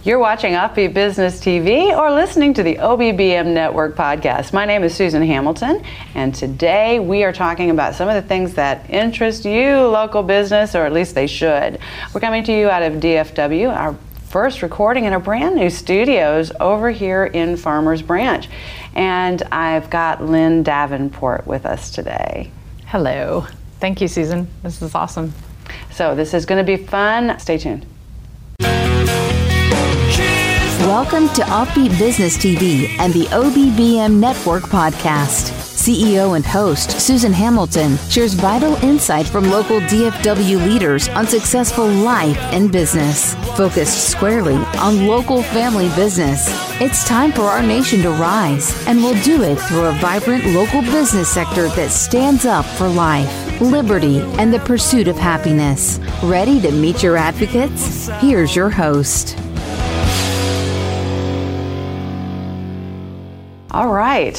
You're watching Offbeat Business TV or listening to the OBBM Network podcast. My name is Susan Hamilton, and today we are talking about some of the things that interest you, local business, or at least they should. We're coming to you out of DFW, our first recording in our brand new studios over here in Farmers Branch. And I've got Lynn Davenport with us today. Hello. Thank you, Susan. This is awesome. So this is going to be fun. Stay tuned. Welcome to Offbeat Business TV and the OBBM Network podcast. CEO and host Susan Hamilton shares vital insight from local DFW leaders on successful life and business, focused squarely on local family business. It's time for our nation to rise, and we'll do it through a vibrant local business sector that stands up for life, liberty, and the pursuit of happiness. Ready to meet your advocates? Here's your host. All right.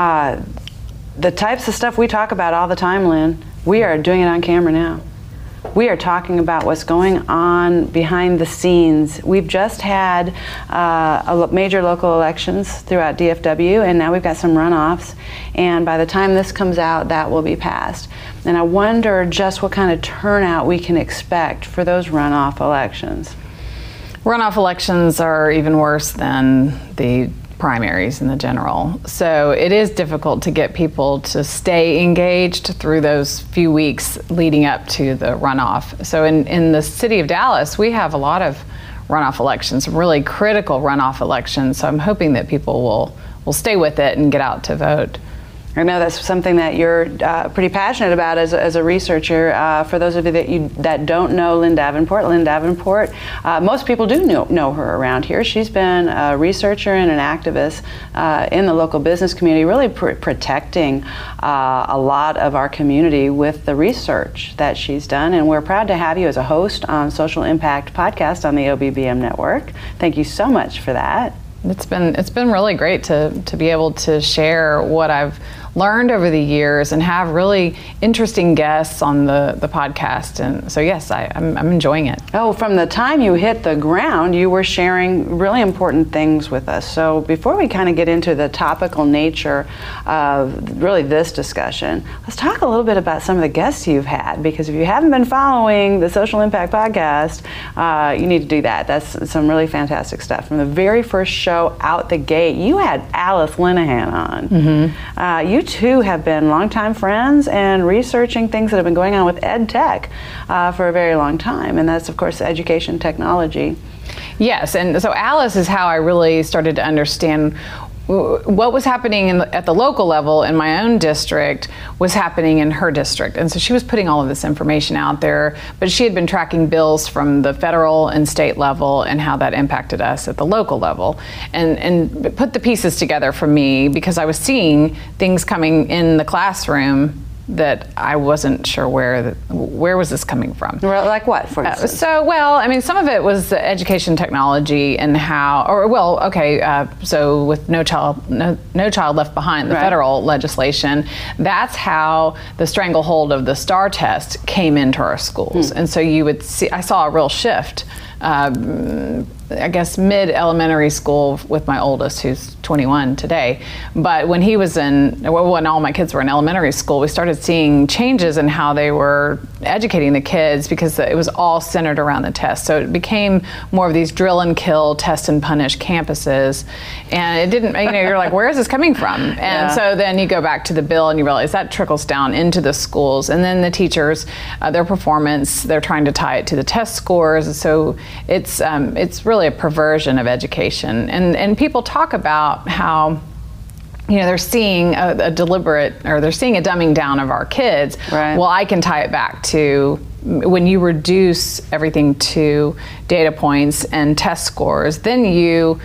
The types of stuff we talk about all the time, Lynn, we are doing it on camera now. We are talking about what's going on behind the scenes. We've just had major local elections throughout DFW, and now we've got some runoffs. And by the time this comes out, that will be passed. And I wonder just what kind of turnout we can expect for those runoff elections. Runoff elections are even worse than the primaries in the general. So it is difficult to get people to stay engaged through those few weeks leading up to the runoff. So in the city of Dallas, we have a lot of runoff elections, really critical runoff elections. So I'm hoping that people will stay with it and get out to vote. I know that's something that you're pretty passionate about as a researcher. For those of you that don't know Lynn Davenport, most people do know her around here. She's been a researcher and an activist in the local business community, really protecting a lot of our community with the research that she's done. And we're proud to have you as a host on Social Impact Podcast on the OBBM Network. Thank you so much for that. It's been really great to be able to share what I've learned over the years and have really interesting guests on the podcast. And so yes, I'm enjoying it. Oh, from the time you hit the ground, you were sharing really important things with us. So before we kind of get into the topical nature of really this discussion, let's talk a little bit about some of the guests you've had, because if you haven't been following the Social Impact Podcast, you need to do that. That's some really fantastic stuff. From the very first show out the gate, you had Alice Linehan on. Mm-hmm. You two have been longtime friends and researching things that have been going on with ed tech for a very long time, and that's of course education technology. Yes, and so Alice is how I really started to understand what was happening at the local level in my own district was happening in her district. And so she was putting all of this information out there, but she had been tracking bills from the federal and state level and how that impacted us at the local level, and put the pieces together for me, because I was seeing things coming in the classroom that I wasn't sure where was this coming from. Like what, for instance? Some of it was the education technology and how, so with No Child Left Behind, the federal legislation, that's how the stranglehold of the STAR test came into our schools. And so you would see, I saw a real shift, I guess mid-elementary school with my oldest, who's 21 today. But when when all my kids were in elementary school, we started seeing changes in how they were educating the kids, because it was all centered around the test. So it became more of these drill and kill, test and punish campuses. And it didn't, you're like, where is this coming from? And so then you go back to the bill and you realize that trickles down into the schools. And then the teachers, their performance, they're trying to tie it to the test scores. So it's really a perversion of education. And people talk about how they're seeing a dumbing down of our kids. Right. Well, I can tie it back to when you reduce everything to data points and test scores, then you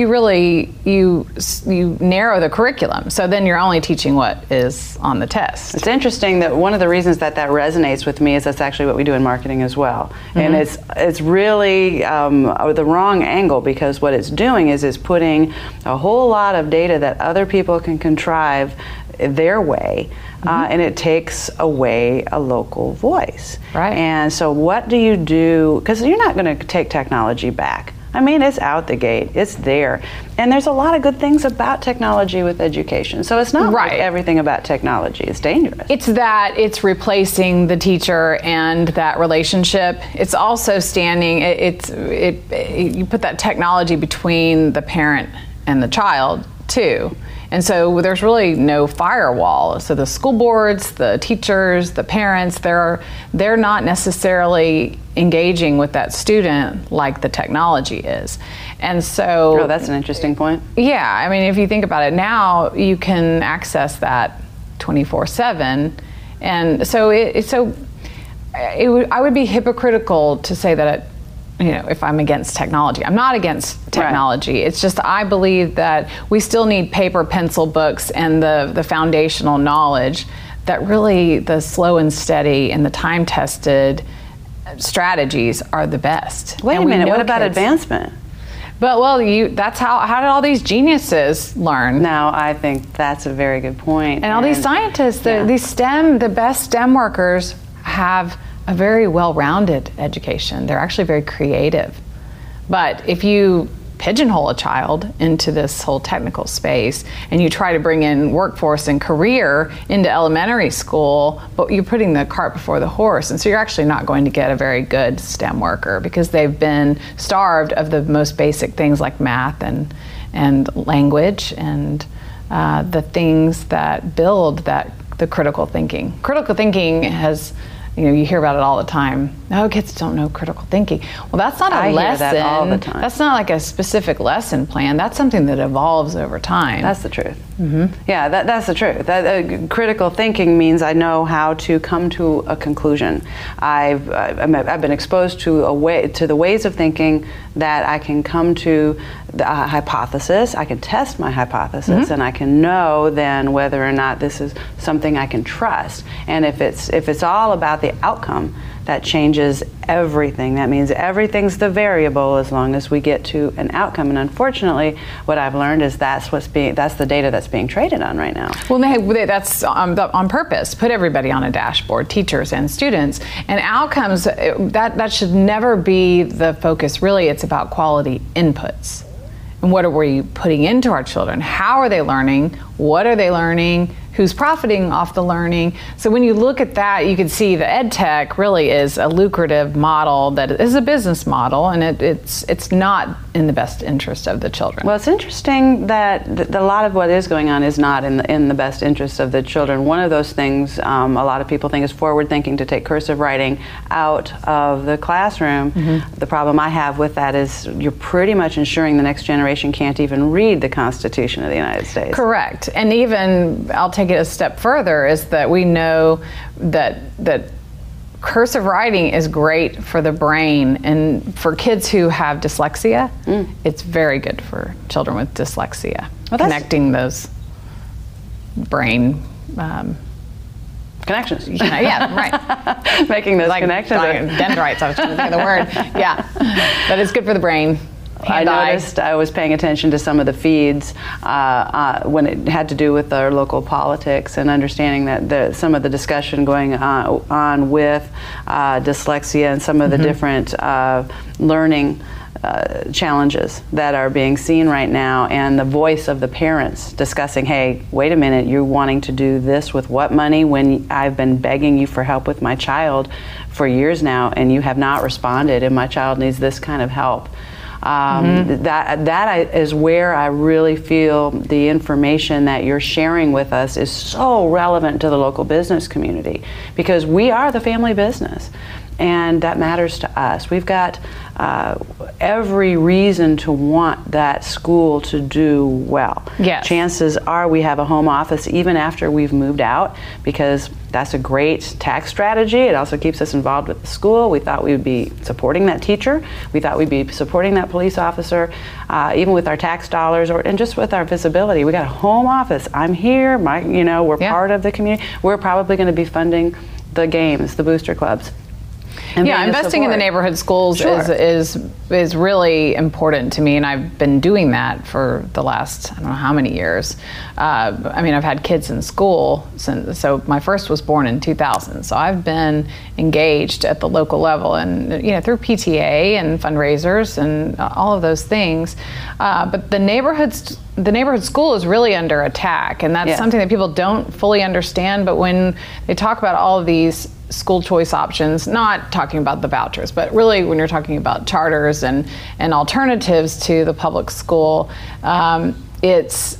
narrow the curriculum. So then you're only teaching what is on the test. It's interesting that one of the reasons that resonates with me is that's actually what we do in marketing as well. Mm-hmm. And it's really the wrong angle, because what it's doing is putting a whole lot of data that other people can contrive their way, and it takes away a local voice. Right. And so what do you do? Because you're not going to take technology back. I mean, it's out the gate. It's there. And there's a lot of good things about technology with education. So it's not like everything about technology is dangerous. It's that it's replacing the teacher and that relationship. It's also standing, you put that technology between the parent and the child too. And so there's really no firewall. So the school boards, the teachers, the parents, they're not necessarily engaging with that student like the technology is. And so... Oh, that's an interesting point. Yeah, I mean, if you think about it now, you can access that 24/7. And so I would be hypocritical to say that if I'm against technology. I'm not against technology. Right. It's just I believe that we still need paper, pencil books and the foundational knowledge that really the slow and steady and the time-tested strategies are the best. Wait a minute, what about advancement? But that's how did all these geniuses learn? Now, I think that's a very good point. And all these scientists, the best STEM workers have a very well-rounded education. They're actually very creative. But if you pigeonhole a child into this whole technical space and you try to bring in workforce and career into elementary school, but you're putting the cart before the horse. And so you're actually not going to get a very good STEM worker because they've been starved of the most basic things like math and language and the things that build the critical thinking. Critical thinking has... you hear about it all the time. Oh, kids don't know critical thinking. Well, that's not a lesson. Hear that all the time. That's not like a specific lesson plan. That's something that evolves over time. That's the truth. Mm-hmm. Yeah, that's the truth. Critical thinking means I know how to come to a conclusion. I've been exposed to the ways of thinking that I can come to a hypothesis. I can test my hypothesis, and I can know then whether or not this is something I can trust. And if it's all about the outcome, that changes everything. That means everything's the variable as long as we get to an outcome. And unfortunately, what I've learned is that's the data that's being traded on right now. Well, that's on purpose. Put everybody on a dashboard, teachers and students, and outcomes. That should never be the focus. Really, it's about quality inputs. And what are we putting into our children? How are they learning? What are they learning? Who's profiting off the learning? So when you look at that, you can see the ed tech really is a lucrative model that is a business model, and it's not in the best interest of the children. Well, it's interesting that a lot of what is going on is not in the best interest of the children. One of those things a lot of people think is forward thinking to take cursive writing out of the classroom. Mm-hmm. The problem I have with that is you're pretty much ensuring the next generation can't even read the Constitution of the United States. Correct. And even, I'll take it a step further, is that we know that cursive writing is great for the brain, and for kids who have dyslexia, it's very good for children with dyslexia. Well, connecting those brain connections. Yeah, right. Making those connections. Dendrites, I was trying to think of the word. Yeah, but it's good for the brain. I noticed I was paying attention to some of the feeds when it had to do with our local politics, and understanding that some of the discussion going on with dyslexia and some of the different learning challenges that are being seen right now, and the voice of the parents discussing, hey, wait a minute, you're wanting to do this with what money when I've been begging you for help with my child for years now and you have not responded, and my child needs this kind of help. That is where I really feel the information that you're sharing with us is so relevant to the local business community, because we are the family business, and that matters to us. We've got every reason to want that school to do well. Yes. Chances are we have a home office even after we've moved out, because that's a great tax strategy. It also keeps us involved with the school. We thought we would be supporting that teacher. We thought we'd be supporting that police officer, even with our tax dollars, and just with our visibility. We got a home office. I'm here. We're part of the community. We're probably going to be funding the games, the booster clubs. Yeah, investing in the neighborhood schools is really important to me, and I've been doing that for the last, I don't know how many years. I mean, I've had kids in school so my first was born in 2000, so I've been engaged at the local level, and through PTA and fundraisers and all of those things. But the neighborhood school is really under attack, and that's something that people don't fully understand. But when they talk about all of these school choice options, not talking about the vouchers, but really when you're talking about charters and alternatives to the public school, it's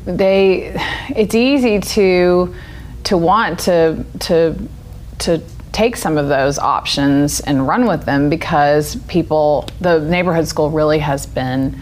easy to want to take some of those options and run with them, because the neighborhood school really has been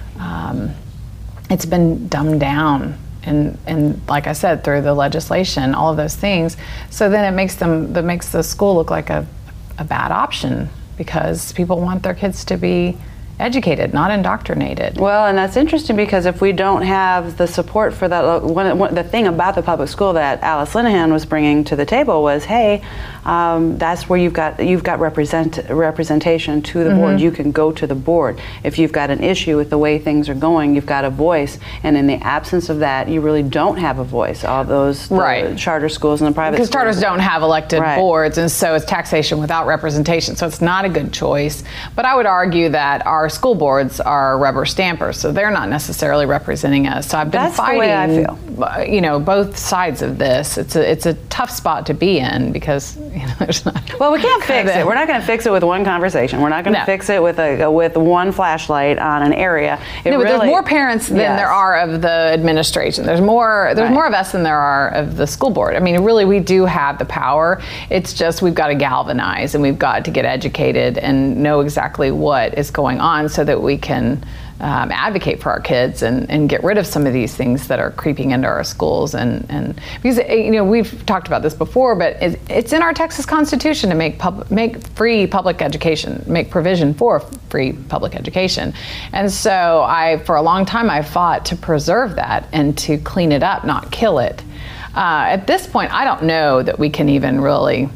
it's been dumbed down. And like I said, through the legislation, all of those things. So then it makes the school look like a bad option, because people want their kids to be educated, not indoctrinated. Well, and that's interesting, because if we don't have the support for that, the thing about the public school that Alice Linehan was bringing to the table was, hey, that's where you've got representation to the board. You can go to the board if you've got an issue with the way things are going. You've got a voice, and in the absence of that, you really don't have a voice. All those charter schools and the private schools, because charters don't have elected boards, and so it's taxation without representation. So it's not a good choice. But I would argue that our school boards are rubber stampers, so they're not necessarily representing us. So I've been fighting, the way I feel. Both sides of this. It's a tough spot to be in, because there's not. Well, we can't fix it. We're not going to fix it with one conversation. We're not going to fix it with one flashlight on an area. But there's more parents than there are of the administration. There's more of us than there are of the school board. I mean, really, we do have the power. It's just we've got to galvanize, and we've got to get educated and know exactly what is going on, so that we can advocate for our kids and get rid of some of these things that are creeping into our schools. And because we've talked about this before, but it's in our Texas Constitution to make free public education, make provision for free public education. And so for a long time I fought to preserve that and to clean it up, not kill it. At this point, I don't know that we can even really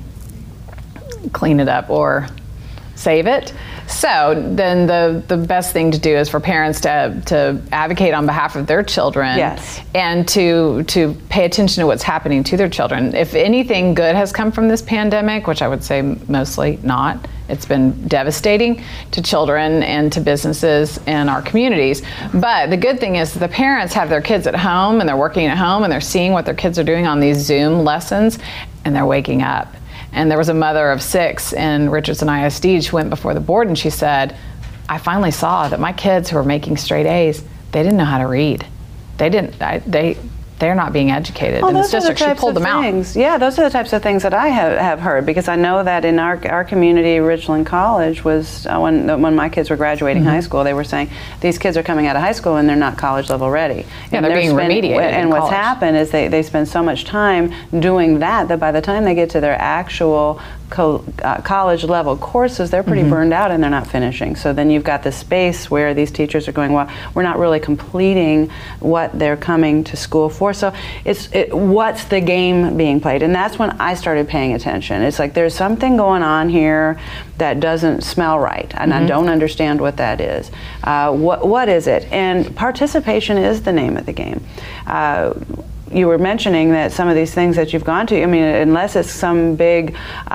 clean it up or save it. So then the best thing to do is for parents to advocate on behalf of their children, and to pay attention to what's happening to their children. If anything good has come from this pandemic, which I would say mostly not, it's been devastating to children and to businesses and our communities. But the good thing is the parents have their kids at home, and they're working at home, and they're seeing what their kids are doing on these Zoom lessons, and they're waking up. And there was a mother of 6 in Richardson ISD. She went before the board and she said, I finally saw that my kids who were making straight A's, they didn't know how to read. They're not being educated in this district. She pulled them out. Yeah, those are the types of things that I have heard, because I know that in our community, Richland College was, when my kids were graduating high school, they were saying, these kids are coming out of high school and they're not college level ready. Yeah, they're being remediated And what's happened is they spend so much time doing that by the time they get to their actual college level courses, they're pretty burned out and they're not finishing. So then you've got this space where these teachers are going, well, we're not really completing what they're coming to school for. So what's the game being played? And that's when I started paying attention. It's like there's something going on here that doesn't smell right, and I don't understand what that is. What is it? And participation is the name of the game. You were mentioning that some of these things that you've gone to, I mean, unless it's some big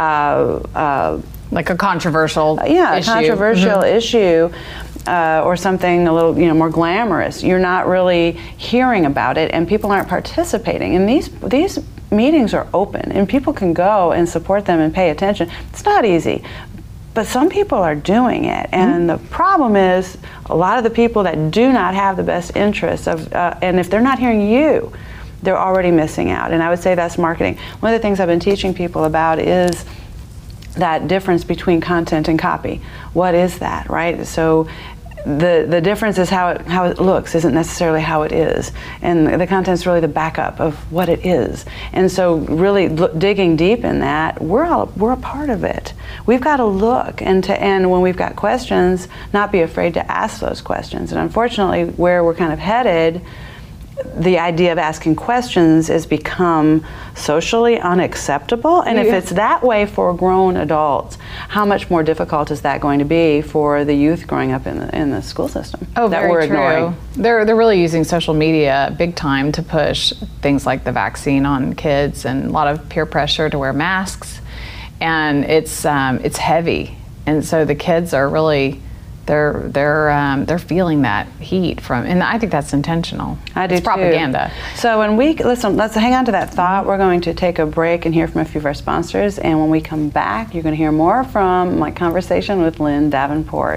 like a controversial issue. Controversial issue, or something a little more glamorous, you're not really hearing about it, and people aren't participating. And these meetings are open, and people can go and support them and pay attention. It's not easy, but some people are doing it, and the problem is a lot of the people that do not have the best interests of, and if they're not hearing you, they're already missing out. And I would say that's marketing. One of the things I've been teaching people about is that difference between content and copy. What is that, right? So the difference is how it looks, isn't necessarily how it is. And the content's really the backup of what it is. And so really digging deep in that, we're a part of it. We've got to look and when we've got questions, not be afraid to ask those questions. And unfortunately, where we're kind of headed the idea of asking questions has become socially unacceptable. And if it's that way for grown adults, how much more difficult is that going to be for the youth growing up in the school system that very we're true. Ignoring? They're really using social media big time to push things like the vaccine on kids and a lot of peer pressure to wear masks, and it's heavy, and so the kids are really they're feeling that heat from, and I think that's intentional. I do it's propaganda. Too. So when let's hang on to that thought. We're going to take a break and hear from a few of our sponsors, and when we come back, you're going to hear more from my conversation with Lynn Davenport.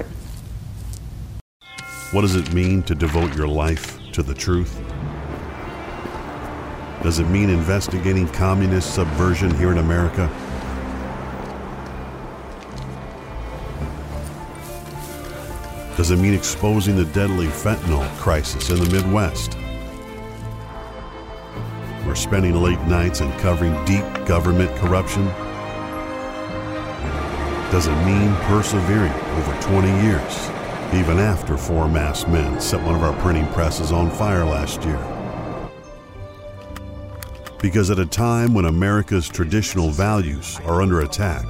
What does it mean to devote your life to the truth? Does it mean investigating communist subversion here in America? Does it mean exposing the deadly fentanyl crisis in the Midwest? We're spending late nights and covering deep government corruption? Does it mean persevering over 20 years, even after 4 masked men set one of our printing presses on fire last year? Because at a time when America's traditional values are under attack,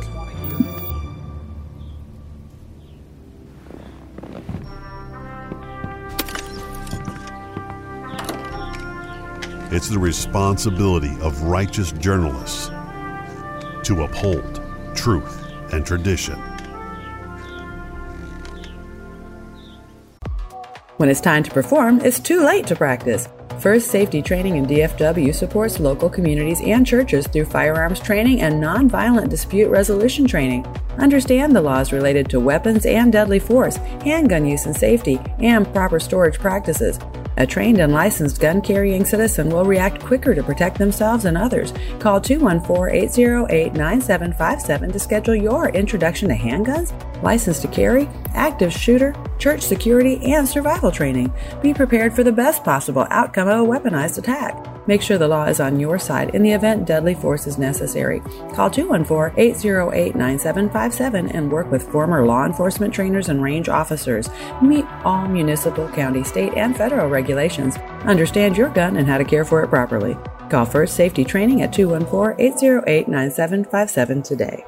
it's the responsibility of righteous journalists to uphold truth and tradition. When it's time to perform, it's too late to practice. First Safety Training in DFW supports local communities and churches through firearms training and nonviolent dispute resolution training. Understand the laws related to weapons and deadly force, handgun use and safety, and proper storage practices. A trained and licensed gun-carrying citizen will react quicker to protect themselves and others. Call 214-808-9757 to schedule your introduction to handguns, license to carry, active shooter, church security, and survival training. Be prepared for the best possible outcome of a weaponized attack. Make sure the law is on your side in the event deadly force is necessary. Call 214-808-9757 and work with former law enforcement trainers and range officers. Meet all municipal, county, state, and federal regulations. Understand your gun and how to care for it properly. Call First Safety Training at 214-808-9757 today.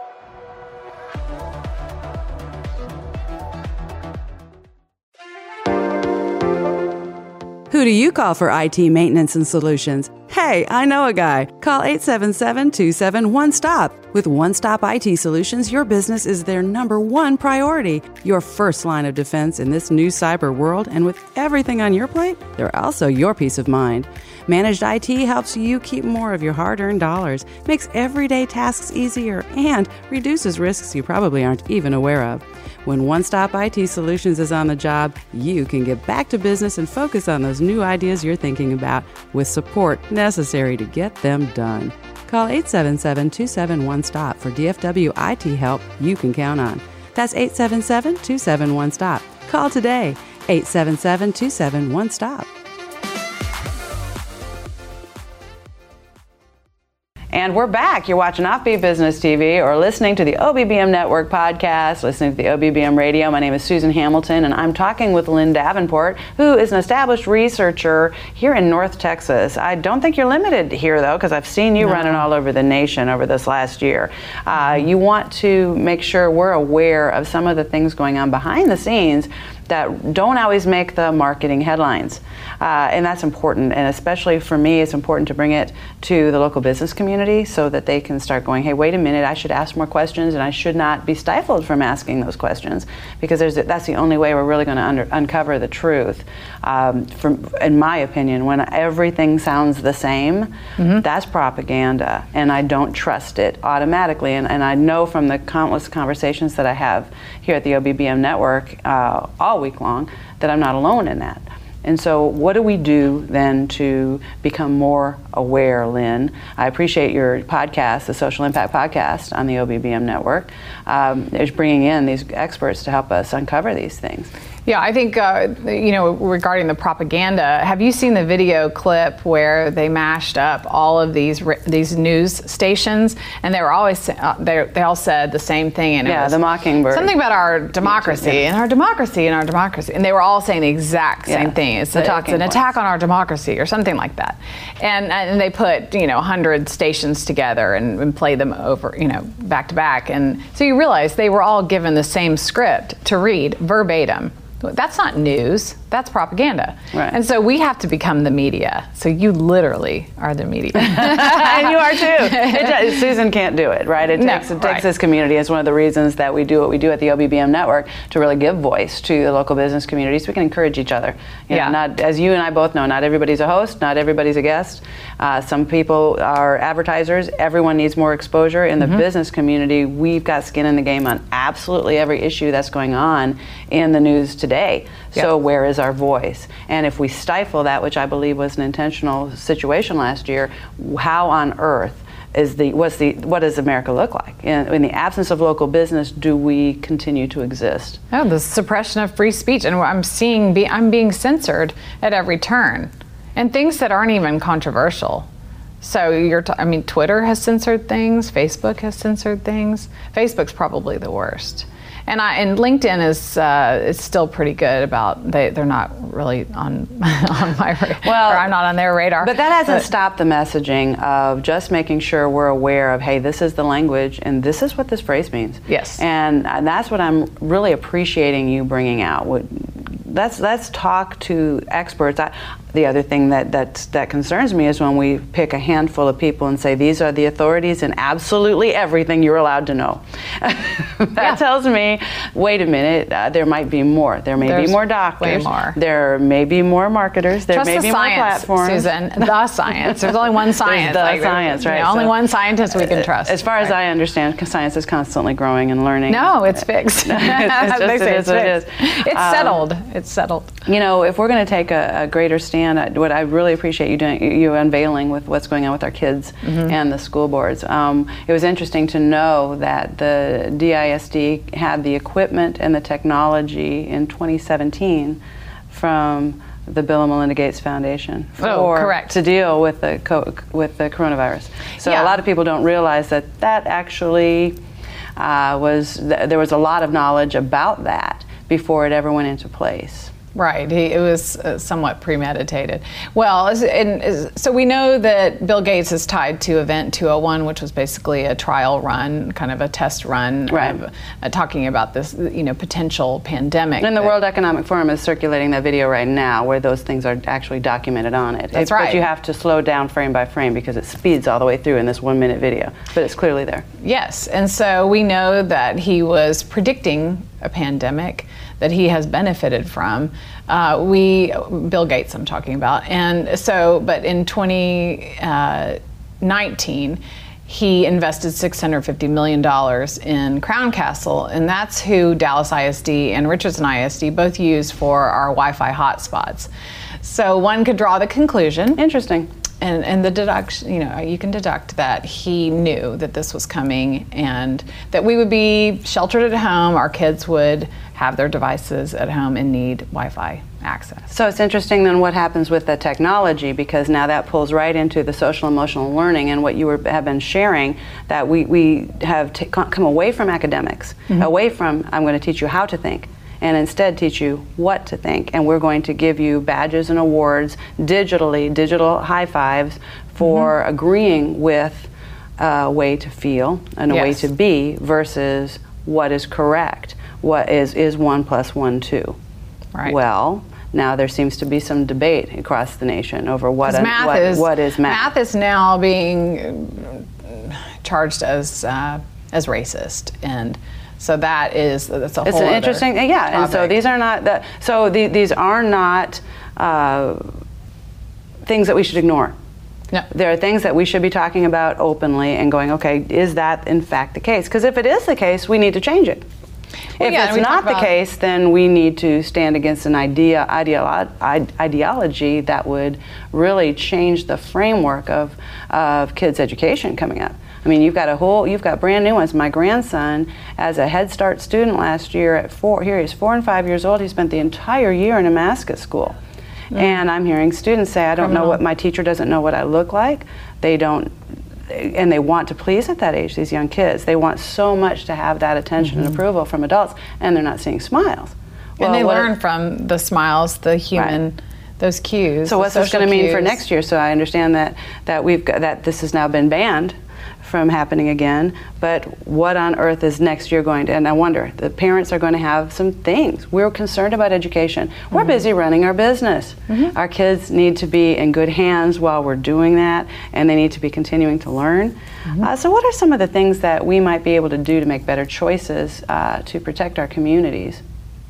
Who do you call for IT maintenance and solutions? Hey, I know a guy. Call 877-27-1STOP. With One Stop IT Solutions, your business is their #1 priority, your first line of defense in this new cyber world, and with everything on your plate, they're also your peace of mind. Managed IT helps you keep more of your hard-earned dollars, makes everyday tasks easier, and reduces risks you probably aren't even aware of. When One Stop IT Solutions is on the job, you can get back to business and focus on those new ideas you're thinking about with support necessary to get them done. Call 877-271-STOP for DFW IT help you can count on. That's 877-271-STOP. Call today, 877-271-STOP. And we're back. You're watching Offbeat Business TV or listening to the OBBM Network podcast, listening to the OBBM radio. My name is Susan Hamilton, and I'm talking with Lynn Davenport, who is an established researcher here in North Texas. I don't think you're limited here, though, because I've seen you running all over the nation over this last year. You want to make sure we're aware of some of the things going on behind the scenes that don't always make the marketing headlines. And that's important. And especially for me, it's important to bring it to the local business community so that they can start going, hey, wait a minute, I should ask more questions and I should not be stifled from asking those questions, because that's the only way we're really going to uncover the truth. In my opinion, when everything sounds the same, that's propaganda, and I don't trust it automatically. And I know from the countless conversations that I have here at the OBBM Network all week long that I'm not alone in that. And so what do we do then to become more aware, Lynn? I appreciate your podcast, the Social Impact Podcast on the OBBM Network. It's bringing in these experts to help us uncover these things. Yeah, I think, regarding the propaganda, have you seen the video clip where they mashed up all of these news stations, and they were always, they all said the same thing, and it was the Mockingbird. Something about our democracy, and our democracy, and our democracy, and they were all saying the exact same thing. It's an attack on our democracy, or something like that. And they put, 100 stations together and played them over, back to back, and so you realize they were all given the same script to read verbatim. That's not news, that's propaganda. Right. And so we have to become the media. So you literally are the media. And you are too. Susan can't do it, right? It takes this community. It's one of the reasons that we do what we do at the OBBM Network, to really give voice to the local business community so we can encourage each other. Not, as you and I both know, not everybody's a host, not everybody's a guest. Some people are advertisers. Everyone needs more exposure. In the business community, we've got skin in the game on absolutely every issue that's going on in the news today. So where is our voice? And if we stifle that, which I believe was an intentional situation last year, how on earth what does America look like? In the absence of local business, do we continue to exist? Oh, the suppression of free speech, and I'm being censored at every turn, and things that aren't even controversial. So Twitter has censored things, Facebook has censored things. Facebook's probably the worst. And LinkedIn is still pretty good about they're not really on my radar. Well, or I'm not on their radar. But that hasn't stopped the messaging of just making sure we're aware of, hey, this is the language and this is what this phrase means. Yes. And that's what I'm really appreciating you bringing out. Let's talk to experts. The other thing that concerns me is when we pick a handful of people and say these are the authorities in absolutely everything you're allowed to know. That tells me, wait a minute, there might be more. There's be more doctors. Way more. There may be more marketers. There Trust may be science, more platforms. Susan, the science. There's only one science. There's science, right? Only one scientist we can trust. As far as I understand, science is constantly growing and learning. No, it's fixed. It's settled. It's settled. If we're going to take a greater stand, what I really appreciate you unveiling with what's going on with our kids and the school boards. It was interesting to know that the DISD had the equipment and the technology in 2017 from the Bill and Melinda Gates Foundation to deal with the coronavirus. So a lot of people don't realize that actually there was a lot of knowledge about that before it ever went into place. Right. It was somewhat premeditated. Well, so we know that Bill Gates is tied to Event 201, which was basically a trial run, kind of a test run, right, talking about this, potential pandemic. And the World Economic Forum is circulating that video right now where those things are actually documented on it. That's right. But you have to slow down frame by frame because it speeds all the way through in this 1 minute video. But it's clearly there. Yes. And so we know that he was predicting a pandemic that he has benefited from. Bill Gates I'm talking about. And so, but in 2019, he invested $650 million in Crown Castle, and that's who Dallas ISD and Richardson ISD both use for our Wi-Fi hotspots. So one could draw the conclusion. Interesting. And the deduction, you can deduct that he knew that this was coming and that we would be sheltered at home, our kids would have their devices at home and need Wi-Fi access. So it's interesting then what happens with the technology, because now that pulls right into the social emotional learning and what you have been sharing, that we have come away from academics, away from I'm going to teach you how to think, and instead teach you what to think. And we're going to give you badges and awards digitally, digital high fives for agreeing with a way to feel and a way to be versus what is correct. What is 1 + 1 2? Right. Well, now there seems to be some debate across the nation over what is math. Math is now being charged as racist, and so that's a whole It's an interesting, topic. And so these are not these are not things that we should ignore. No. There are things that we should be talking about openly and going, okay, is that in fact the case? Because if it is the case, we need to change it. If it's not the case, then we need to stand against an ideology that would really change the framework of kids' education coming up. I I mean, you've got brand new ones. My grandson, as a Head Start student last year he's 4 and 5 years old, he spent the entire year in a Mascot school. And I'm hearing students say, I don't know what, my teacher doesn't know what I look like. They don't, and they want to please at that age, these young kids. They want so much to have that attention and approval from adults, and they're not seeing smiles. And they learn from the smiles, the human, those cues. So what's this going to mean for next year? So I understand that this has now been banned from happening again, but what on earth is next year going to, and I wonder, the parents are going to have some things. We're concerned about education. We're busy running our business. Our kids need to be in good hands while we're doing that, and they need to be continuing to learn. So what are some of the things that we might be able to do to make better choices to protect our communities?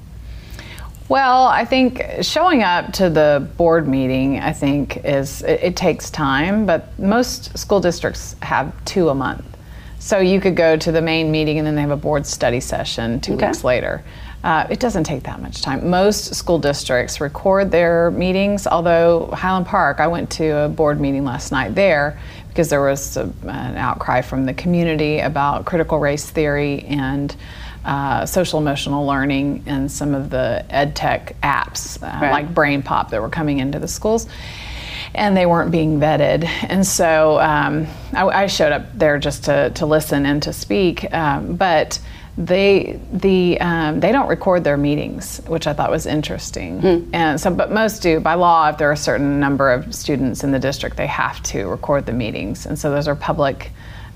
Well, I think showing up to the board meeting, I think, it takes time, but most school districts have 2 a month. So you could go to the main meeting and then they have a board study session 2 weeks later. It doesn't take that much time. Most school districts record their meetings, although Highland Park, I went to a board meeting last night there because there was an outcry from the community about critical race theory and social emotional learning and some of the ed tech apps like Brain Pop that were coming into the schools, and they weren't being vetted. And so I showed up there just to listen and to speak, but they don't record their meetings, which I thought was interesting. And so, but most do. By law, if there are a certain number of students in the district, they have to record the meetings, and so those are public.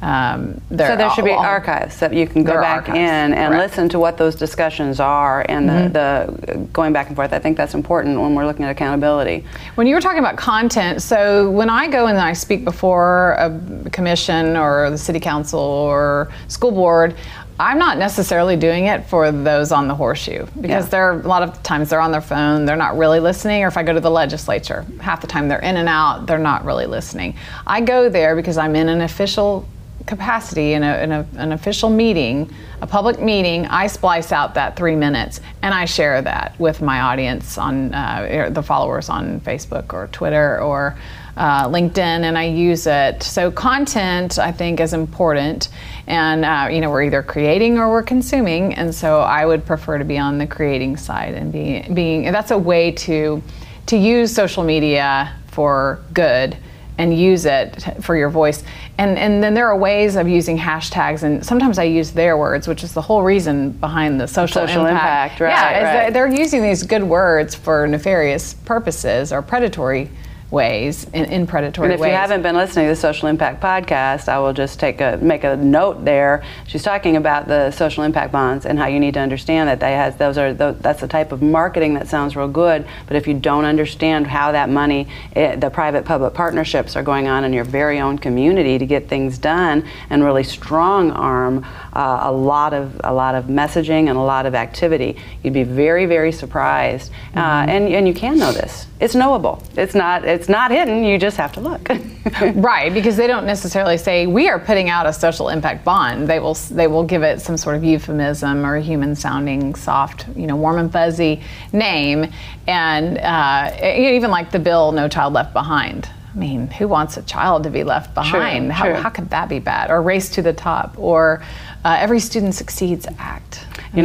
So there should be archives that you can go back in and listen to what those discussions are and the going back and forth. I think that's important when we're looking at accountability. When you were talking about content, so when I go and I speak before a commission or the city council or school board, I'm not necessarily doing it for those on the horseshoe because they're a lot of times they're on their phone, they're not really listening. Or if I go to the legislature, half the time they're in and out, they're not really listening. I go there because I'm in an official capacity in an official meeting, a public meeting. I splice out that 3 minutes and I share that with my audience on the followers on Facebook or Twitter or LinkedIn, and I use it. So content, I think, is important, and we're either creating or we're consuming, and so I would prefer to be on the creating side and being. That's a way to use social media for good and use it for your voice. And then there are ways of using hashtags, and sometimes I use their words, which is the whole reason behind the social impact. They're using these good words for nefarious purposes or predatory ways, in predatory ways. And if you haven't been listening to the Social Impact Podcast, I will just make a note there. She's talking about the social impact bonds and how you need to understand that that's the type of marketing that sounds real good, but if you don't understand how that money, the private-public partnerships are going on in your very own community to get things done and really strong arm a lot of messaging and a lot of activity, you'd be very, very surprised. And you can know this. It's knowable. It's not hidden. You just have to look. Right, because they don't necessarily say we are putting out a social impact bond. They will give it some sort of euphemism or a human-sounding, soft, warm and fuzzy name, and even like the bill "No Child Left Behind." I mean, who wants a child to be left behind? True. How could that be bad? Or Race to the Top, or Every Student Succeeds Act.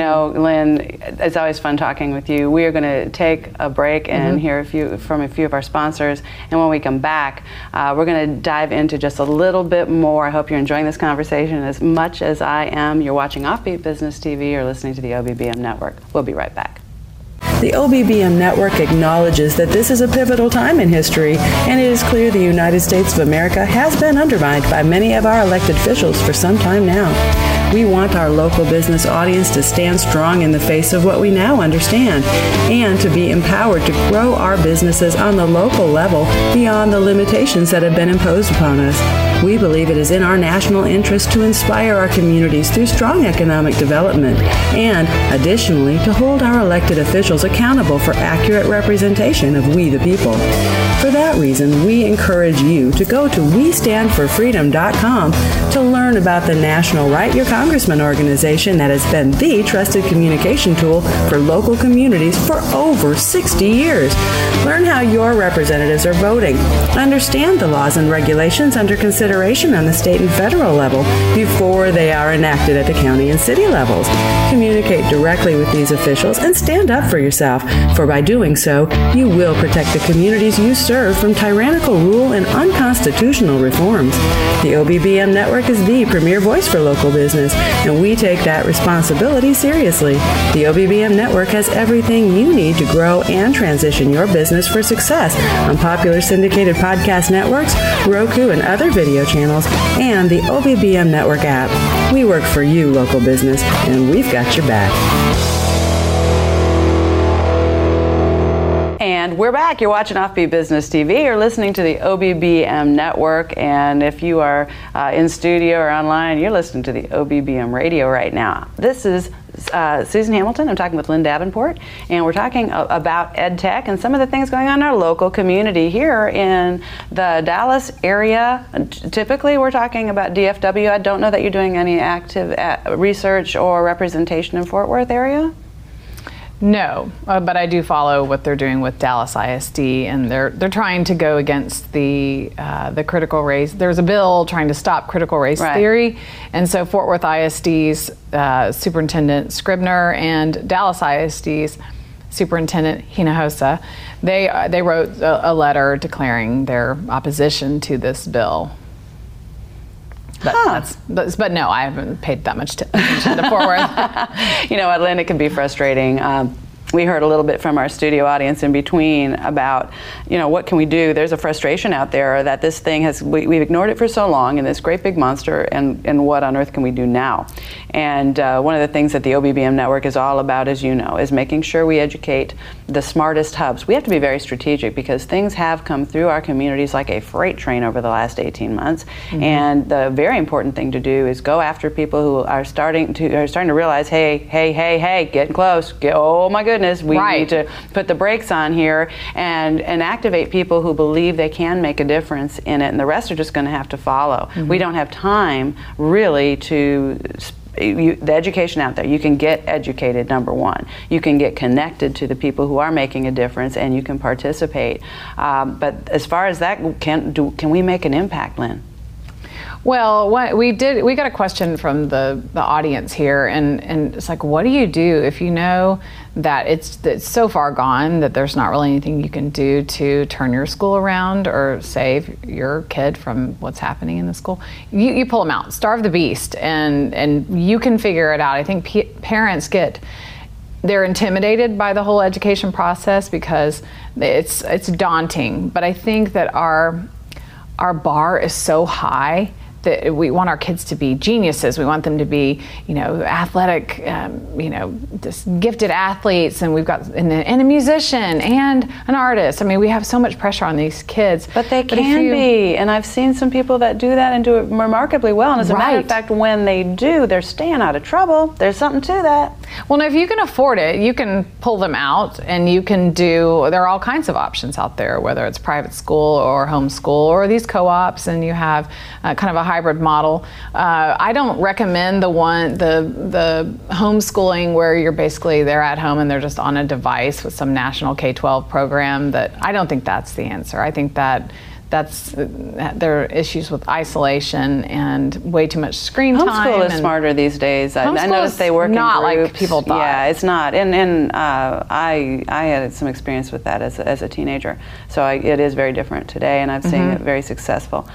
Lynn, it's always fun talking with you. We are going to take a break and hear from a few of our sponsors. And when we come back, we're going to dive into just a little bit more. I hope you're enjoying this conversation as much as I am. You're watching Offbeat Business TV or listening to the OBBM Network. We'll be right back. The OBBM Network acknowledges that this is a pivotal time in history, and it is clear the United States of America has been undermined by many of our elected officials for some time now. We want our local business audience to stand strong in the face of what we now understand, and to be empowered to grow our businesses on the local level beyond the limitations that have been imposed upon us. We believe it is in our national interest to inspire our communities through strong economic development, and additionally to hold our elected officials accountable for accurate representation of we the people. For that reason, we encourage you to go to WeStandForFreedom.com to learn about the National Write Your Congressman organization that has been the trusted communication tool for local communities for over 60 years. Learn how your representatives are voting, understand the laws and regulations under consideration consideration on the state and federal level before they are enacted at the county and city levels. Communicate directly with these officials and stand up for yourself, for by doing so, you will protect the communities you serve from tyrannical rule and unconstitutional reforms. The OBBM Network is the premier voice for local business, and we take that responsibility seriously. The OBBM Network has everything you need to grow and transition your business for success on popular syndicated podcast networks, Roku and other video channels, and the OBBM Network app. We work for you, local business, and we've got your back. And we're back. You're watching Offbeat Business TV. You're listening to the OBBM Network. And if you are in studio or online, you're listening to the OBBM radio right now. This is Susan Hamilton. I'm talking with Lynn Davenport. And we're talking about EdTech and some of the things going on in our local community here in the Dallas area. Typically, we're talking about DFW. I don't know that you're doing any active research or representation in Fort Worth area. No, but I do follow what they're doing with Dallas ISD, and they're trying to go against the critical race. There's a bill trying to stop critical race theory, and so Fort Worth ISD's Superintendent Scribner and Dallas ISD's Superintendent Hinojosa, they wrote a letter declaring their opposition to this bill. But no, I haven't paid that much attention to Fort Worth. You know what, Lynn, it can be frustrating. We heard a little bit from our studio audience in between about, what can we do? There's a frustration out there that this thing we've ignored it for so long, and this great big monster, and what on earth can we do now? And one of the things that the OBBM Network is all about, as you know, is making sure we educate the smartest hubs. We have to be very strategic because things have come through our communities like a freight train over the last 18 months. Mm-hmm. And the very important thing to do is go after people who are starting to realize, hey, getting close. Oh my goodness. We need to put the brakes on here and activate people who believe they can make a difference in it, and the rest are just going to have to follow. Mm-hmm. We don't have time really to the education out there. You can get educated, number one. You can get connected to the people who are making a difference, and you can participate. But as far as that, can we make an impact, Lynn? Well, we got a question from the audience here, and it's like, what do you do if you know that it's so far gone that there's not really anything you can do to turn your school around or save your kid from what's happening in the school? You pull them out, starve the beast, and you can figure it out. I think parents they're intimidated by the whole education process because it's daunting. But I think that our bar is so high that we want our kids to be geniuses. We want them to be, athletic, just gifted athletes, and we've got and a musician and an artist. I mean, we have so much pressure on these kids. But they can be, and I've seen some people that do that and do it remarkably well. And as a matter of fact, when they do, they're staying out of trouble. There's something to that. Well, now, if you can afford it, you can pull them out, and you can there are all kinds of options out there, whether it's private school or homeschool or these co-ops, and you have kind of a hybrid model. I don't recommend the homeschooling where they're at home and they're just on a device with some national K-12 program. I don't think that's the answer. I think that there are issues with isolation and way too much screen time. Homeschool is smarter these days. I noticed they work in not groups. Like people thought. Yeah, it's not. And I had some experience with that as a teenager. So it is very different today, and I've seen it very successful.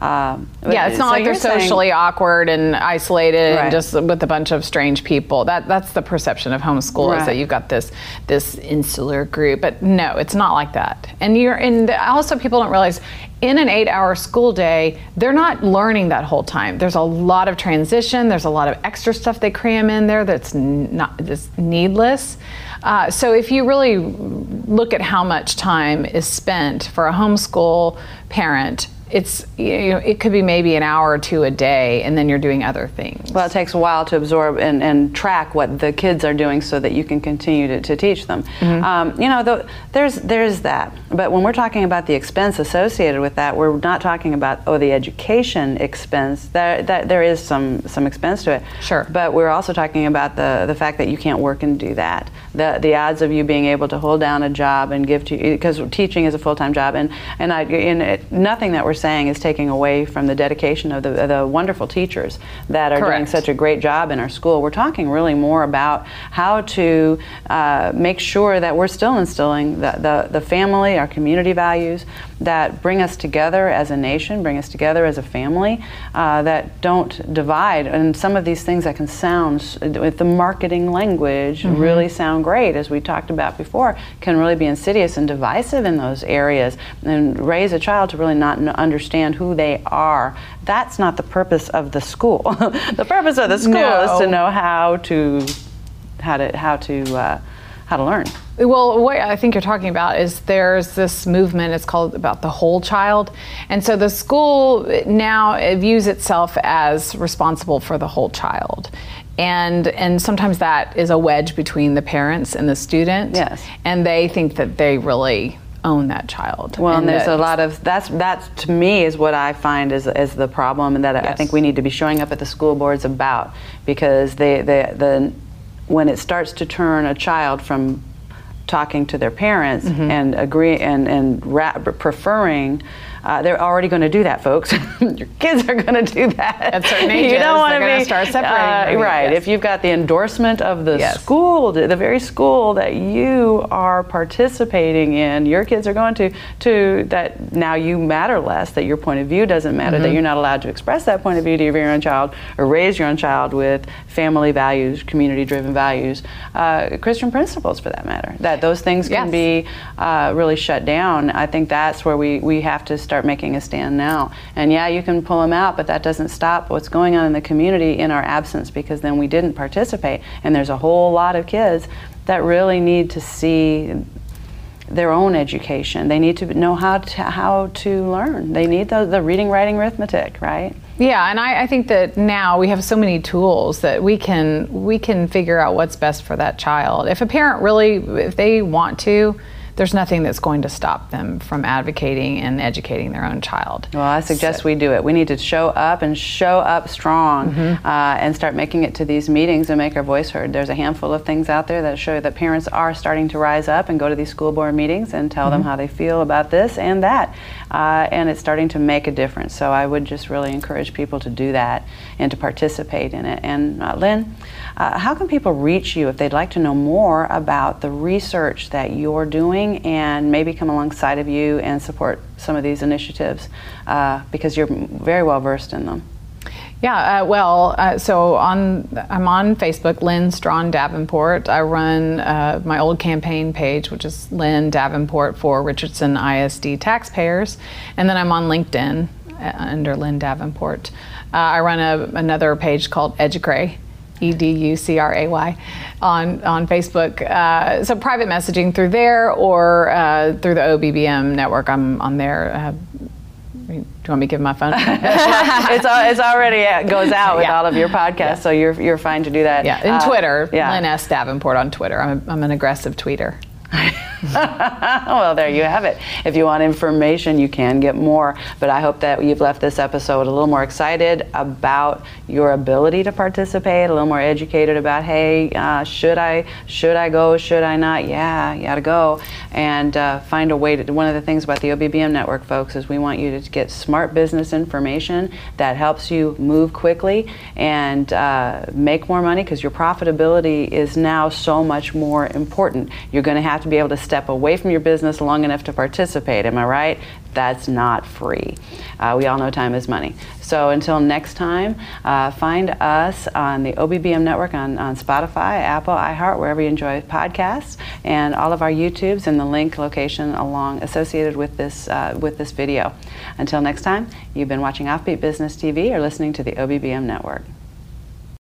It's not like they're socially awkward and isolated and just with a bunch of strange people. That's the perception of homeschool, is that you've got this insular group. But no, it's not like that. And also people don't realize in an 8-hour school day, they're not learning that whole time. There's a lot of transition. There's a lot of extra stuff they cram in there that's not just needless. So if you really look at how much time is spent for a homeschool parent, it could be maybe an hour or two a day, and then you're doing other things. Well, it takes a while to absorb and track what the kids are doing so that you can continue to teach them. Mm-hmm. There's that. But when we're talking about the expense associated with that, we're not talking about the education expense. There is some expense to it. Sure. But we're also talking about the fact that you can't work and do that. The odds of you being able to hold down a job and give to, because teaching is a full-time job, and nothing that we're saying is taking away from the dedication of the wonderful teachers that are doing such a great job in our school. We're talking really more about how to make sure that we're still instilling the family, our community values that bring us together as a nation, bring us together as a family, that don't divide. And some of these things that can sound, with the marketing language, really sound great, as we talked about before, can really be insidious and divisive in those areas, and raise a child to really not understand who they are. That's not the purpose of the school. The purpose of the school is to know how to learn. Well, what I think you're talking about is there's this movement, it's called about the whole child. And so the school now views itself as responsible for the whole child. And sometimes that is a wedge between the parents and the student. Yes. And they think that they really own that child. Well, and there's a lot of, that to me is what I find is the problem, and that I think we need to be showing up at the school boards about, because when it starts to turn a child from talking to their parents and preferring, they're already going to do that, folks. Your kids are going to do that at certain ages. You don't want to start separating. Right. If you've got the endorsement of the school, the very school that you are participating in, your kids are going to that now you matter less, that your point of view doesn't matter, that you're not allowed to express that point of view to your own child or raise your own child with family values, community-driven values, Christian principles for that matter. That those things can be really shut down. I think that's where we have to start making a stand now. And you can pull them out, but that doesn't stop what's going on in the community in our absence, because then we didn't participate. And there's a whole lot of kids that really need to see their own education. They need to know how to learn. They need the reading, writing, arithmetic, right? Yeah, and I think that now we have so many tools that we can figure out what's best for that child. If a parent really, if they want to, there's nothing that's going to stop them from advocating and educating their own child. Well, I suggest we do it. We need to show up and show up strong, and start making it to these meetings and make our voice heard. There's a handful of things out there that show that parents are starting to rise up and go to these school board meetings and tell them how they feel about this and that. And it's starting to make a difference. So I would just really encourage people to do that and to participate in it. And Lynn, how can people reach you if they'd like to know more about the research that you're doing and maybe come alongside of you and support some of these initiatives, because you're very well versed in them? Yeah, so I'm on Facebook, Lynn Strawn Davenport. I run my old campaign page, which is Lynn Davenport for Richardson ISD taxpayers, and then I'm on LinkedIn under Lynn Davenport. I run another page called Educray, EDUCRAY, on Facebook. So private messaging through there or through the OBBM network. I'm on there. Do you want me to give my phone? It's already goes out with all of your podcasts, so you're fine to do that. Yeah, and Twitter, Lynn S. Davenport on Twitter. I'm an aggressive tweeter. Well, there you have it. If you want information, you can get more. But I hope that you've left this episode a little more excited about your ability to participate, a little more educated about, hey, should I go, should I not? Yeah, you gotta go. And find a way to, one of the things about the OBBM network, folks, is we want you to get smart business information that helps you move quickly and make more money, because your profitability is now so much more important. You're gonna have to be able to step away from your business long enough to participate. Am I right? That's not free. We all know time is money. So until next time, find us on the OBBM network on Spotify, Apple, iHeart, wherever you enjoy podcasts, and all of our YouTubes and the link location associated with this video. Until next time, you've been watching Offbeat Business TV or listening to the OBBM network.